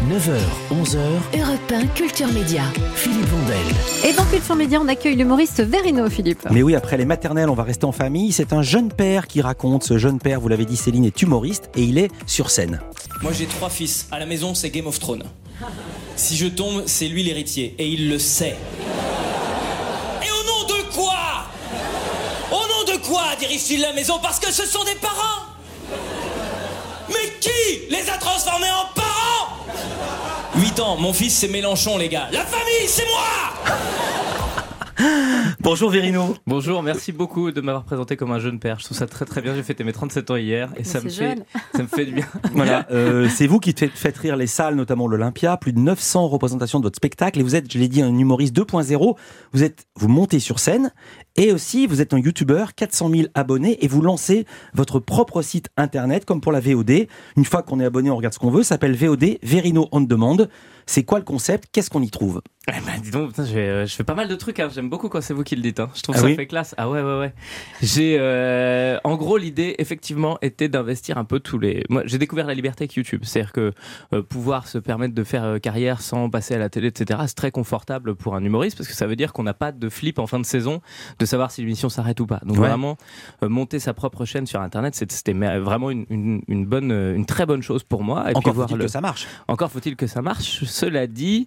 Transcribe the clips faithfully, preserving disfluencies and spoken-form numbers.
neuf heures, onze heures, Europe un Culture Média. Philippe Vandel. Et dans Culture Média, on accueille l'humoriste Verino, Philippe. Mais oui, après les maternelles, on va rester en famille. C'est un jeune père qui raconte. Ce jeune père, vous l'avez dit, Céline, est humoriste et il est sur scène. Moi j'ai trois fils, à la maison c'est Game of Thrones. Si je tombe, c'est lui l'héritier, et il le sait. Et au nom de quoi ? Au nom de quoi dirige-t-il la maison ? Parce que ce sont des parents ? Mais qui les a transformés en parents ? huit ans, mon fils c'est Mélenchon les gars. La famille c'est moi ! Bonjour Verino. Bonjour, merci beaucoup de m'avoir présenté comme un jeune père. Je trouve ça très très bien. J'ai fêté mes trente-sept ans hier et ça me, fait, ça me fait du bien. Voilà, euh, c'est vous qui faites, faites rire les salles, notamment l'Olympia. Plus de neuf cents représentations de votre spectacle et vous êtes, je l'ai dit, un humoriste deux point zéro. Vous êtes, vous montez sur scène et aussi vous êtes un youtubeur, quatre cent mille abonnés et vous lancez votre propre site internet comme pour la V O D. Une fois qu'on est abonné, on regarde ce qu'on veut. Ça s'appelle V O D, Verino on Demand. C'est quoi le concept ? Qu'est-ce qu'on y trouve ? Eh ben, dis donc, putain, je, fais, je fais pas mal de trucs, hein. J'aime beaucoup quand c'est vous qui le dites, hein. Je trouve ah ça oui fait classe. Ah ouais, ouais, ouais. J'ai, euh, en gros, l'idée, effectivement, était d'investir un peu tous les... Moi, j'ai découvert la liberté avec YouTube. C'est-à-dire que euh, pouvoir se permettre de faire euh, carrière sans passer à la télé, et cetera, c'est très confortable pour un humoriste parce que ça veut dire qu'on n'a pas de flip en fin de saison de savoir si l'émission s'arrête ou pas. Donc ouais. vraiment, euh, monter sa propre chaîne sur Internet, c'était vraiment une, une, une, bonne, une très bonne chose pour moi. Et Encore puis voir faut-il le... que ça marche. Encore faut-il que ça marche. Cela dit...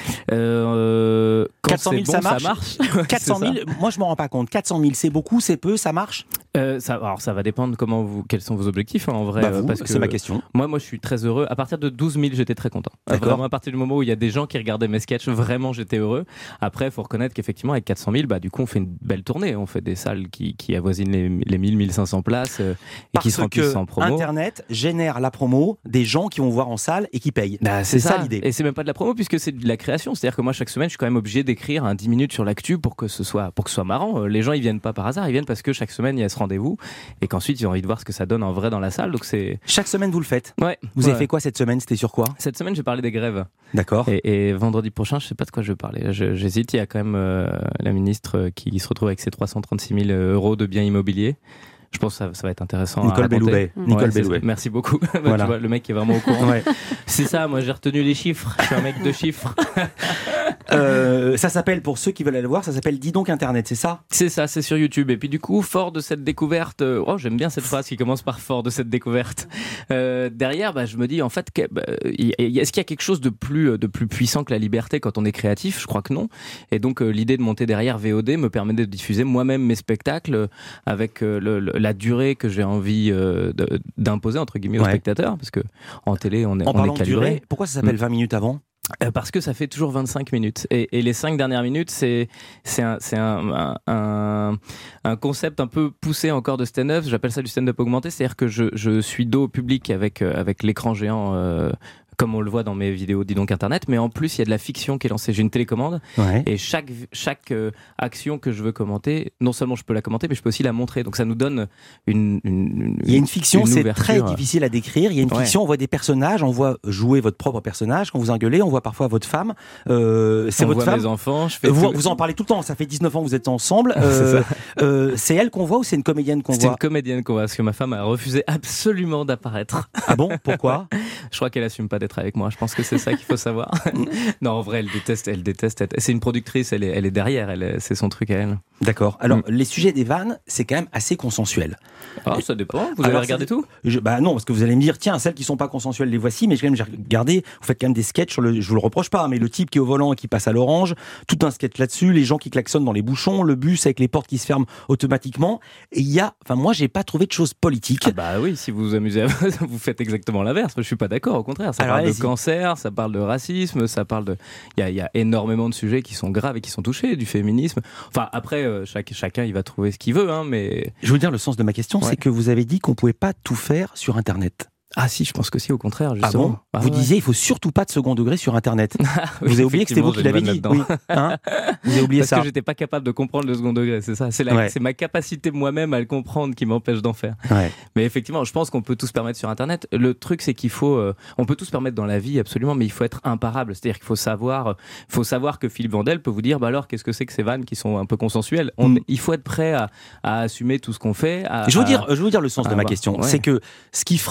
Euh, quand quatre cent mille, bon, ça marche. Ça marche. quatre cent mille, moi je m'en rends pas compte. quatre cent mille, c'est beaucoup, c'est peu, ça marche euh, ça, alors ça va dépendre comment vous, quels sont vos objectifs, hein, en vrai. Bah vous, parce que c'est ma question. Moi, moi, je suis très heureux. À partir de douze mille, j'étais très content. D'accord. Vraiment, à partir du moment où il y a des gens qui regardaient mes sketchs, vraiment, j'étais heureux. Après, il faut reconnaître qu'effectivement, avec quatre cent mille, bah, du coup, on fait une belle tournée. On fait des salles qui, qui avoisinent les, les mille, mille cinq cents places euh, et Parce qui se remplissent en promo. Internet génère la promo des gens qui vont voir en salle et qui payent. Bah, c'est c'est ça, ça l'idée. Et c'est même pas de la promo puisque c'est de la création. C'est-à-dire que moi, chaque semaine, je suis quand même obligé d'écrire un dix minutes sur l'actu pour que ce soit, pour que ce soit marrant. Les gens, ils viennent pas par hasard. Ils viennent parce que chaque semaine, il y a ce rendez-vous et qu'ensuite, ils ont envie de voir ce que ça donne en vrai dans la salle. Donc c'est... Chaque semaine, vous le faites. Ouais. Vous ouais. avez fait quoi cette semaine ? C'était sur quoi ? Cette semaine, j'ai parlé des grèves. D'accord. Et, et vendredi prochain, je sais pas de quoi je vais parler. Je, j'hésite. Il y a quand même euh, la ministre qui se retrouve avec ses trois cent trente-six mille euros de biens immobiliers. Je pense que ça, ça va être intéressant. Nicole à Belloubet. Ouais, Nicole Belloubet. Merci beaucoup. Voilà. Tu vois, le mec qui est vraiment au courant. Ouais. C'est ça, moi j'ai retenu les chiffres. Je suis un mec de chiffres. euh, ça s'appelle, pour ceux qui veulent aller le voir, ça s'appelle Dis donc Internet, c'est ça ? C'est ça, c'est sur YouTube. Et puis du coup, fort de cette découverte, euh, oh j'aime bien cette phrase qui commence par fort de cette découverte. Euh, derrière, bah, je me dis en fait, que, bah, y, y, est-ce qu'il y a quelque chose de plus, de plus puissant que la liberté quand on est créatif ? Je crois que non. Et donc euh, l'idée de monter derrière V O D me permet de diffuser moi-même mes spectacles avec euh, le, le, la durée que j'ai envie euh, de, d'imposer entre guillemets aux ouais. spectateurs, parce que en télé on est, en on est de calibré. Durée, pourquoi ça s'appelle vingt minutes avant ? Euh, parce que ça fait toujours vingt-cinq minutes et, et les cinq dernières minutes c'est c'est un c'est un, un un concept un peu poussé encore de stand-up. J'appelle ça du stand-up augmenté, c'est-à-dire que je je suis dos au public avec euh, avec l'écran géant. Euh, comme on le voit dans mes vidéos Dis donc Internet, mais en plus il y a de la fiction qui est lancée. J'ai une télécommande ouais. et chaque chaque euh, action que je veux commenter, non seulement je peux la commenter, mais je peux aussi la montrer. Donc ça nous donne une. une il y a une fiction, une c'est ouverture. Très difficile à décrire. Il y a une fiction, ouais. On voit des personnages, on voit jouer votre propre personnage. Quand vous engueulez, on voit parfois votre femme. Euh, c'est on votre voit femme. Mes enfants. Je fais vous, tout... vous en parlez tout le temps. Ça fait dix-neuf ans que vous êtes ensemble. Euh, c'est, euh, c'est elle qu'on voit ou c'est une comédienne qu'on c'est voit ? C'est une comédienne qu'on voit parce que ma femme a refusé absolument d'apparaître. Ah bon ? Pourquoi ? Je crois qu'elle assume pas d'être avec moi. Je pense que c'est ça qu'il faut savoir. Non, en vrai, elle déteste. Elle déteste. Être... C'est une productrice. Elle est, elle est derrière. Elle est... C'est son truc à elle. D'accord. Alors, mm. les sujets des vannes, c'est quand même assez consensuel. Ah, oh, ça dépend. Vous avez regardé tout ? je, Bah non, parce que vous allez me dire, tiens, celles qui sont pas consensuelles, les voici. Mais quand même, j'ai regardé. Vous faites quand même des sketchs sur le. Je vous le reproche pas, mais le type qui est au volant et qui passe à l'orange, tout un sketch là-dessus. Les gens qui klaxonnent dans les bouchons, le bus avec les portes qui se ferment automatiquement. Et il y a. Enfin, moi, j'ai pas trouvé de choses politiques. Ah bah oui, si vous vous amusez, à... vous faites exactement l'inverse. Je suis pas d'accord. Au contraire, ça Alors, parle allez-y. de cancer, ça parle de racisme, ça parle de. Il y a, il y a énormément de sujets qui sont graves et qui sont touchés, du féminisme. Enfin, après, euh, chaque, chacun, il va trouver ce qu'il veut, hein, mais. Je veux dire, le sens de ma question, ouais. c'est que vous avez dit qu'on pouvait pas tout faire sur Internet. Ah si, je pense que si, au contraire, justement. Ah bon ah, Vous ouais. disiez, il faut surtout pas de second degré sur Internet. oui, vous avez oublié que c'était vous qui l'avez dit. Oui. Hein vous avez oublié Parce ça. Parce que j'étais pas capable de comprendre le second degré, c'est ça. C'est, la, ouais. c'est ma capacité moi-même à le comprendre qui m'empêche d'en faire. Ouais. Mais effectivement, je pense qu'on peut tout se permettre sur Internet. Le truc, c'est qu'il faut, euh, on peut tout se permettre dans la vie, absolument, mais il faut être imparable. C'est-à-dire qu'il faut savoir, faut savoir que Philippe Vandel peut vous dire, bah alors, qu'est-ce que c'est que ces vannes qui sont un peu consensuelles. On, mm. Il faut être prêt à, à assumer tout ce qu'on fait. À, je veux à, dire, je veux dire le sens de ma voir. question, Ouais. c'est que ce qui frappe chez les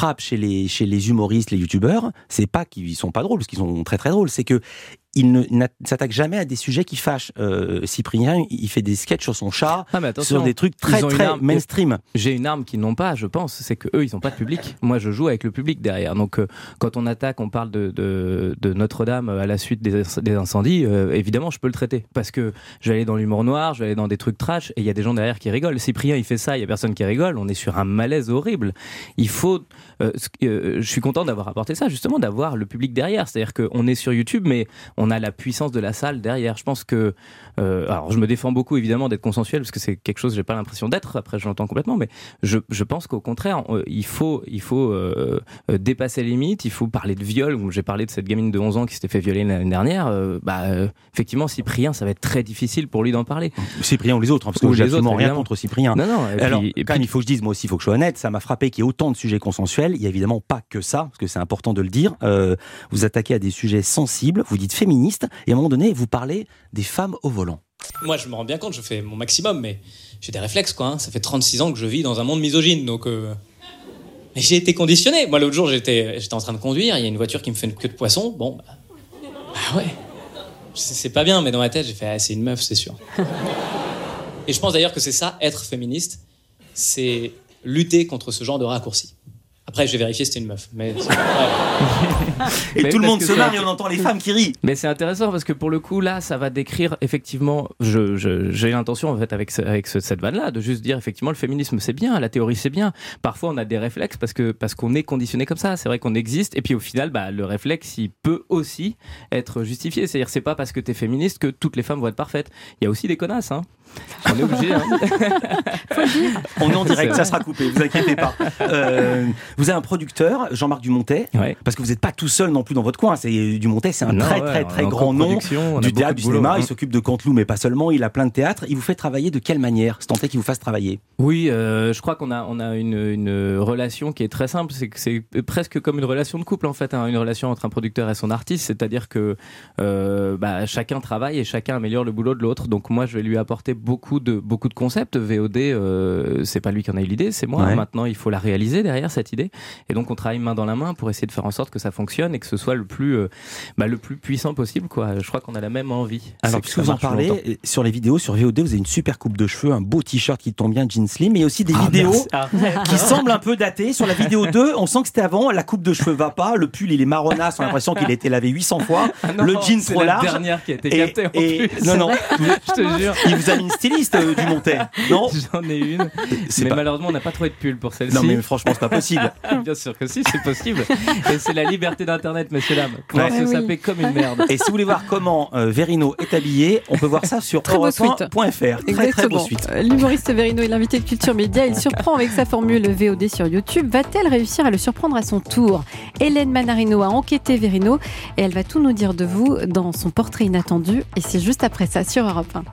les, chez les humoristes, les youtubeurs, c'est pas qu'ils sont pas drôles, parce qu'ils sont très très drôles, c'est que il ne n'a- s'attaque jamais à des sujets qui fâchent. Euh, Cyprien, il fait des sketchs sur son chat, Ah, mais attention, sur des trucs très ils ont une très arme. mainstream. J'ai une arme qu'ils n'ont pas, je pense, c'est que eux ils n'ont pas de public. Moi je joue avec le public derrière. Donc euh, quand on attaque, on parle de, de, de Notre-Dame à la suite des, des incendies, euh, évidemment je peux le traiter. Parce que je vais aller dans l'humour noir, je vais aller dans des trucs trash et il y a des gens derrière qui rigolent. Cyprien il fait ça, il y a personne qui rigole, on est sur un malaise horrible. Il faut... euh, ce- euh, je suis content d'avoir apporté ça, justement, d'avoir le public derrière. C'est-à-dire qu'on est sur YouTube, mais on a la puissance de la salle derrière. Je pense que... euh, alors je me défends beaucoup évidemment d'être consensuel parce que c'est quelque chose que j'ai pas l'impression d'être, après je l'entends complètement, mais je, je pense qu'au contraire euh, il faut, il faut euh, euh, dépasser les limites, il faut parler de viol. Où j'ai parlé de cette gamine de onze ans qui s'était fait violer l'année dernière, euh, bah, euh, effectivement Cyprien ça va être très difficile pour lui d'en parler. Cyprien ou les autres, hein, parce que Ou j'ai les absolument autres, rien évidemment. contre Cyprien. Non, non, et Alors, puis- et quand puis- même, il faut que je dise, moi aussi, il faut que je sois honnête, ça m'a frappé qu'il y ait autant de sujets consensuels. Il y a évidemment pas que ça, parce que c'est important de le dire. Euh, vous attaquez à des sujets sensibles, vous dites féministes, et à un moment donné, vous parlez des femmes au volant. Moi, je me rends bien compte, je fais mon maximum, mais j'ai des réflexes, quoi. hein. Ça fait trente-six ans que je vis dans un monde misogyne, donc... euh, Mais j'ai été conditionné. Moi, l'autre jour, j'étais, j'étais en train de conduire, il y a une voiture qui me fait une queue de poisson. Bon, bah, bah ouais. C'est, c'est pas bien, mais dans ma tête, j'ai fait, ah, c'est une meuf, c'est sûr. Et je pense d'ailleurs que c'est ça, être féministe, c'est lutter contre ce genre de raccourcis. Après, je vais vérifier si c'était une meuf, mais... c'est- ouais. Et Mais tout le parce monde que se c'est marre un- et on entend les femmes qui rient. Mais c'est intéressant parce que pour le coup là ça va décrire effectivement, je, je, j'ai l'intention en fait avec, ce- avec ce- cette vanne là de juste dire effectivement le féminisme c'est bien, la théorie c'est bien. Parfois on a des réflexes parce que parce qu'on est conditionné comme ça, c'est vrai qu'on existe et puis au final bah, le réflexe il peut aussi être justifié, c'est-à-dire c'est pas parce que t'es féministe que toutes les femmes vont être parfaites. Il y a aussi des connasses hein. On est obligé hein. On est en direct, C'est ça vrai. sera coupé, vous inquiétez pas. Euh, vous avez un producteur, Jean-Marc Dumontet, Ouais. parce que vous n'êtes pas tout seul non plus dans votre coin. C'est, Dumontet, c'est un Non, très ouais, très on très est en grand nom coproduction, on a du beaucoup théâtre, de du boulot, cinéma. hein. Il s'occupe de Canteloup, mais pas seulement. Il a plein de théâtres. Il vous fait travailler de quelle manière? C'est tenté qu'il vous fasse travailler. Oui, euh, je crois qu'on a, on a une, une relation qui est très simple. C'est que c'est presque comme une relation de couple en fait, hein, une relation entre un producteur et son artiste. C'est-à-dire que euh, bah, chacun travaille et chacun améliore le boulot de l'autre. Donc moi, je vais lui apporter beaucoup de beaucoup de concepts. V O D, euh, c'est pas lui qui en a eu l'idée, c'est moi. Ouais. Maintenant, il faut la réaliser derrière cette idée. Et donc, on travaille main dans la main pour essayer de faire en sorte que ça fonctionne et que ce soit le plus, euh, bah, le plus puissant possible, quoi. Je crois qu'on a la même envie. Alors, C'est que puisque ça vous en marche longtemps. parlez, sur les vidéos, sur V O D, vous avez une super coupe de cheveux, un beau t-shirt qui tombe bien, jean slim, mais aussi des Ah, vidéos merci. Arrête. qui semblent un peu datées. Sur la vidéo deux, on sent que c'était avant, la coupe de cheveux va pas, le pull il est marronasse, on a l'impression qu'il a été lavé huit cents fois, Ah non, le jean c'est trop la large. dernière qui a été Et, captée en et- plus. non, non, Je te jure. il vous a mis une styliste, euh, Dumontet, non? J'en ai une. C'est Mais pas- malheureusement, on n'a pas trouvé de pull pour celle-ci. Non, mais franchement, c'est pas possible. Bien sûr que si, c'est possible. Et c'est la liberté d'Internet, messieurs, dames. Pouvoir Ouais. se Oui. saper comme une merde. Et si vous voulez voir comment euh, Verino est habillé, on peut voir ça sur Très beau europe un suite. point f r. Très très beau Exactement. suite. Euh, L'humoriste Verino est l'invité de Culture Média. Il surprend avec sa formule V O D sur YouTube. Va-t-elle réussir à le surprendre à son tour? Hélène Manarino a enquêté Verino et elle va tout nous dire de vous dans son portrait inattendu. Et c'est juste après ça sur Europe un.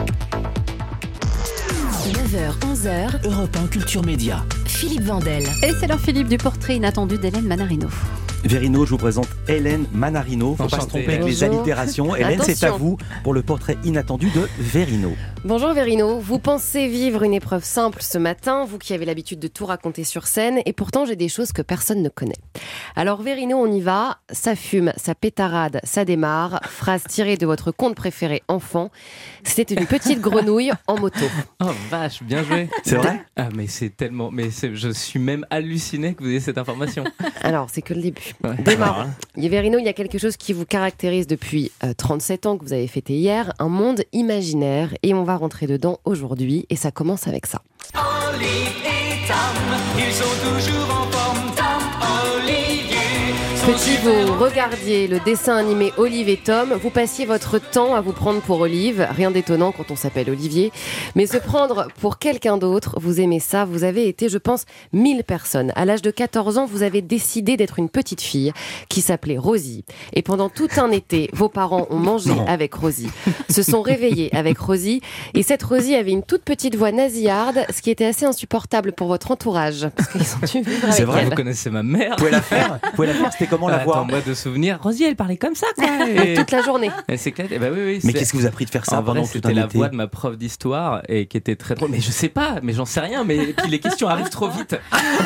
neuf heures, onze heures, Europe un Culture Média. Philippe Vandel. Et c'est l'heure Philippe du portrait inattendu d'Hélène Manarino. Verino, je vous présente Hélène Manarino. Faut pas se Enchanté. tromper avec les Bonjour. allitérations. Hélène, c'est à Attention. vous pour le portrait inattendu de Verino. Bonjour Verino, vous pensez vivre une épreuve simple ce matin, vous qui avez l'habitude de tout raconter sur scène, et pourtant j'ai des choses que personne ne connaît. Alors Verino, on y va, ça fume, ça pétarade, ça démarre, phrase tirée de votre conte préféré enfant, c'était une petite grenouille en moto. Oh vache, bien joué. C'est vrai? Ah mais c'est tellement, mais c'est- je suis même halluciné que vous ayez cette information. Alors c'est que le début. Ouais. Démarrons. Et Verino, il y a quelque chose qui vous caractérise depuis euh, trente-sept ans que vous avez fêté hier, un monde imaginaire, et on va rentrer dedans aujourd'hui, et ça commence avec ça. Olive et Tom, ils sont toujours en forme. Tom, Olivier. Petit, vous regardiez le dessin animé Olive et Tom, vous passiez votre temps à vous prendre pour Olive, rien d'étonnant quand on s'appelle Olivier, mais se prendre pour quelqu'un d'autre, vous aimez ça, vous avez été, je pense, mille personnes. À l'âge de quatorze ans, vous avez décidé d'être une petite fille qui s'appelait Rosie. Et pendant tout un été, vos parents ont mangé Non. avec Rosie, se sont réveillés avec Rosie, et cette Rosie avait une toute petite voix nasillarde, ce qui était assez insupportable pour votre entourage, parce qu'ils ont dû vivre C'est avec vrai, elle. Vous connaissez ma mère. Vous pouvez la faire? Vous pouvez la faire? C'était comment la voix? Attends, moi de souvenir, Rosie, elle parlait comme ça, quoi. Et... toute la journée. Et c'est clair. Et bah oui, oui, Mais c'est... qu'est-ce que vous a pris de faire ça en pendant vrai, tout c'était un la été? voix de ma prof d'histoire et qui était très drôle. Mais je sais pas, mais j'en sais rien. Mais puis les questions arrivent trop vite.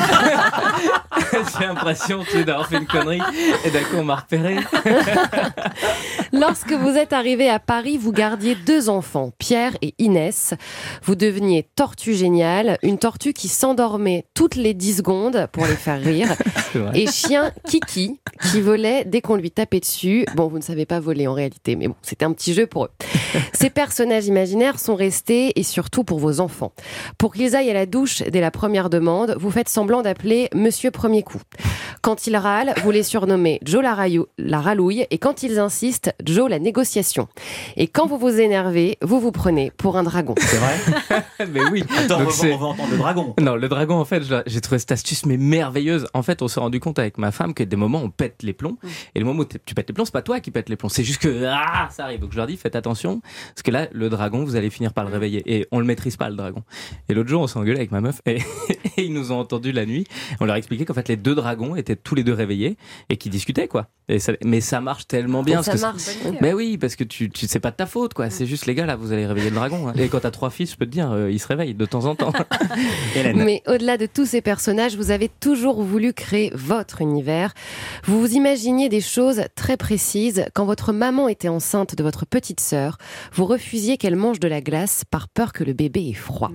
J'ai l'impression, tu sais, d'avoir fait une connerie et d'un coup on m'a repéré. Lorsque vous êtes arrivé à Paris, vous gardiez deux enfants, Pierre et Inès. Vous deveniez tortue géniale, une tortue qui s'endormait toutes les dix secondes pour les faire rire. Et chien Kiki, qui volait dès qu'on lui tapait dessus. Bon, vous ne savez pas voler en réalité, mais bon, c'était un petit jeu pour eux. Ces personnages imaginaires sont restés, et surtout pour vos enfants. Pour qu'ils aillent à la douche dès la première demande, vous faites semblant d'appeler Monsieur Premier Coup. Quand ils râlent, vous les surnommez Joe la, raillou- la ralouille, et quand ils insistent, Joe la négociation. Et quand vous vous énervez, vous vous prenez pour un dragon. C'est vrai? Mais oui. Attends, Donc on, c'est- va, on va entendre le dragon. Non, le dragon, en fait, je l'ai- j'ai trouvé cette astuce mais merveilleuse. En fait, on s'est rendu compte avec ma femme que des moments on pète les plombs. Et le moment où t- tu pètes les plombs, c'est pas toi qui pètes les plombs. C'est juste que ah, ça arrive. Donc je leur dis, faites attention, parce que là, le dragon, vous allez finir par le réveiller. Et on le maîtrise pas, le dragon. Et l'autre jour, on s'est engueulé avec ma meuf et, et ils nous ont entendu la nuit. On leur a expliqué qu'en fait, les deux dragons étaient tous les deux réveillés et qui discutaient, quoi. Et ça, mais ça marche tellement bien. Ça parce que marche. c'est- Mais oui, parce que tu, tu c'est pas de ta faute, quoi. C'est juste les gars là, vous allez réveiller le dragon. Hein. Et quand t'as trois fils, je peux te dire, euh, ils se réveillent de temps en temps. Hélène. Mais au-delà de tous ces personnages, vous avez toujours voulu créer votre univers. Vous vous imaginiez des choses très précises. Quand votre maman était enceinte de votre petite sœur, vous refusiez qu'elle mange de la glace par peur que le bébé ait froid.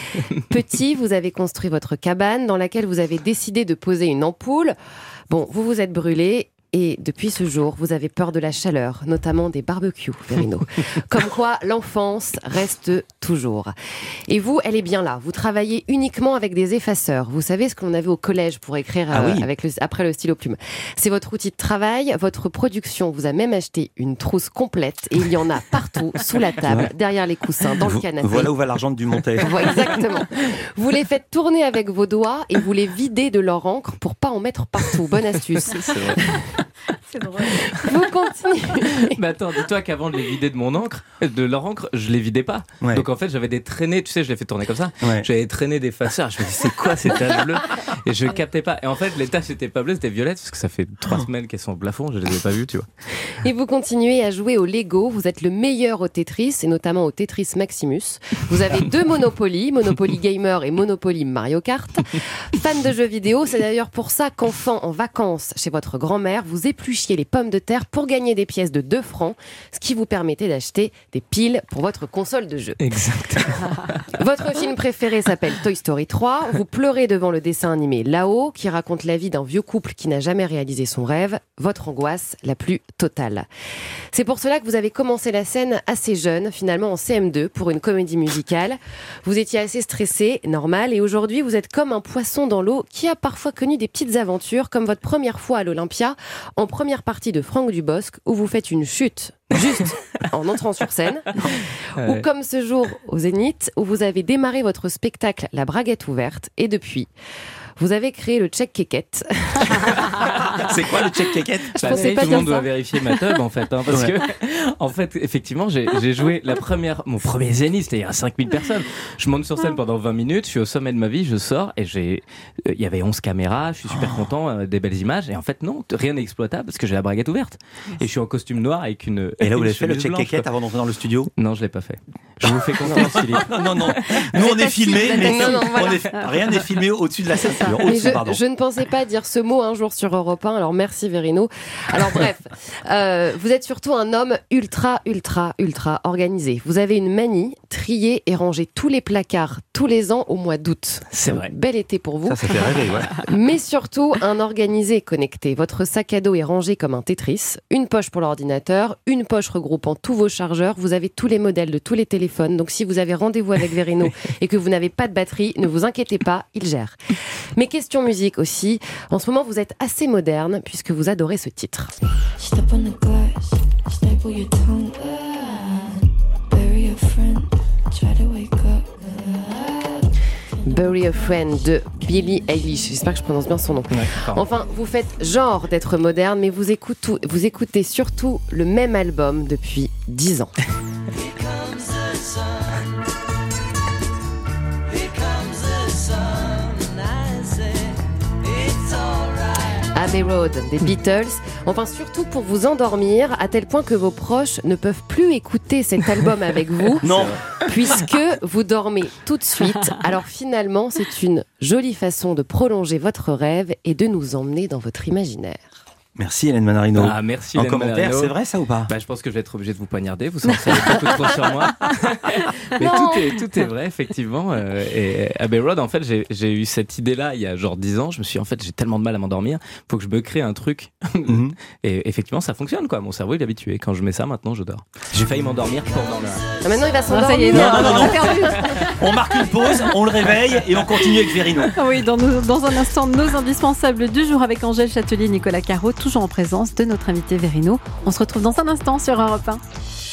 Petit, vous avez construit votre cabane dans laquelle vous avez décidé de poser une ampoule. Bon, vous vous êtes brûlé. Et depuis ce jour, vous avez peur de la chaleur, notamment des barbecues, Verino. Comme quoi, l'enfance reste toujours. Et vous, elle est bien là. Vous travaillez uniquement avec des effaceurs. Vous savez ce qu'on avait au collège pour écrire Ah euh, oui. avec le, après le stylo plume. C'est votre outil de travail. Votre production vous a même acheté une trousse complète. Et il y en a partout, sous la table, Ouais. derrière les coussins, dans le Vo- canapé. Voilà où va l'argent du montage. Voilà, exactement. Vous les faites tourner avec vos doigts et vous les videz de leur encre pour pas en mettre partout. Bonne astuce. C'est vrai. C'est drôle. Vous continuez. Mais attends, dis-toi qu'avant de les vider de mon encre, de leur encre, je les vidais pas. Ouais. Donc en fait, j'avais des traînées, tu sais, je les fais tourner comme ça. Ouais. J'avais traîné des faceurs. Je me dis, c'est quoi ces taches bleues? Et je captais pas. Et en fait, les taches étaient pas bleues, c'était violettes, parce que ça fait trois semaines qu'elles sont au plafond, je les ai pas vues, tu vois. Et vous continuez à jouer au Lego. Vous êtes le meilleur au Tetris, et notamment au Tetris Maximus. Vous avez deux Monopoly, Monopoly Gamer et Monopoly Mario Kart. Fan de jeux vidéo, c'est d'ailleurs pour ça qu'enfant, en vacances chez votre grand-mère, vous épluchiez les pommes de terre pour gagner des pièces de deux francs, ce qui vous permettait d'acheter des piles pour votre console de jeu. Exactement. Votre film préféré s'appelle Toy Story trois. Vous pleurez devant le dessin animé Là-haut, qui raconte la vie d'un vieux couple qui n'a jamais réalisé son rêve. Votre angoisse la plus totale. C'est pour cela que vous avez commencé la scène assez jeune, finalement en C M deux, pour une comédie musicale. Vous étiez assez stressé, normal, et aujourd'hui vous êtes comme un poisson dans l'eau qui a parfois connu des petites aventures, comme votre première fois à l'Olympia, en première partie de Franck Dubosc, où vous faites une chute juste en entrant sur scène, ou Ouais. comme ce jour au Zénith, où vous avez démarré votre spectacle La Braguette ouverte, et depuis, vous avez créé le Check Kékette. C'est quoi le check kékette? Je Bah, pensais tout pas le dire monde ça. doit vérifier ma tub en fait, hein, parce Ouais. que en fait effectivement j'ai j'ai joué la première, mon premier Zénith, c'était il y a cinq mille personnes. Je monte sur scène pendant vingt minutes, je suis au sommet de ma vie, je sors et j'ai, euh, il y avait onze caméras, je suis super content, euh, des belles images et en fait non, t- rien n'est exploitable parce que j'ai la braguette ouverte et je suis en costume noir avec une. Et là, vous une avez fait le chemise check blanche, kékette quoi. avant d'entrer dans le studio? Non, je l'ai pas fait. Je vous fais confiance, Philippe. Non, non, non. Nous, on est filmés, mais Non, non, voilà. on est- rien n'est filmé au-dessus de la ceinture. Mais Au-dessus, je, pardon. je ne pensais pas dire ce mot un jour sur Europe un, alors merci Verino. Alors bref, euh, vous êtes surtout un homme ultra, ultra, ultra organisé. Vous avez une manie, trier et ranger tous les placards tous les ans au mois d'août. C'est vrai. Bel été pour vous. Ça, ça fait rêver, ouais. Mais surtout un organisé connecté. Votre sac à dos est rangé comme un Tetris. Une poche pour l'ordinateur, une poche regroupant tous vos chargeurs. Vous avez tous les modèles de tous les téléphones. Donc si vous avez rendez-vous avec Verino et que vous n'avez pas de batterie, ne vous inquiétez pas, il gère. Mais question musique aussi. En ce moment, vous êtes assez moderne puisque vous adorez ce titre. Step on the glass, staple your tongue, bury a friend, try to wake up. Bury a Friend de Billie Eilish. J'espère que je prononce bien son nom. Ouais, pardon. Enfin, vous faites genre d'être moderne, mais vous écoutez, vous écoutez surtout le même album depuis dix ans. Abbey Road des Beatles. Enfin, surtout pour vous endormir, à tel point que vos proches ne peuvent plus écouter cet album avec vous. Non. Puisque vous dormez tout de suite. Alors finalement, c'est une jolie façon de prolonger votre rêve et de nous emmener dans votre imaginaire. Merci Hélène Manarino. Ah, merci En Hélène commentaire, Manarino. c'est vrai ça ou pas? Bah, je pense que je vais être obligé de vous poignarder, vous sortez beaucoup trop sur moi. Mais Non. tout est, tout est vrai, effectivement. Euh, et Abbey Road, en fait, j'ai, j'ai eu cette idée-là il y a genre dix ans. Je me suis dit, en fait, j'ai tellement de mal à m'endormir, faut que je me crée un truc. Mhm. Et effectivement, ça fonctionne, quoi. Mon cerveau, il est habitué. Quand je mets ça, maintenant, je dors. J'ai failli m'endormir pendant la... Ah, maintenant, il va Ah, ça y est, s'endormir. non, non, non, On a non. perdu. On marque une pause, on le réveille et on continue avec Verino. Ah oui, dans, nos- dans un instant, nos indispensables du jour avec Angèle Châtelier et Nicolas Caro, toujours en présence de notre invité Verino. On se retrouve dans un instant sur Europe un.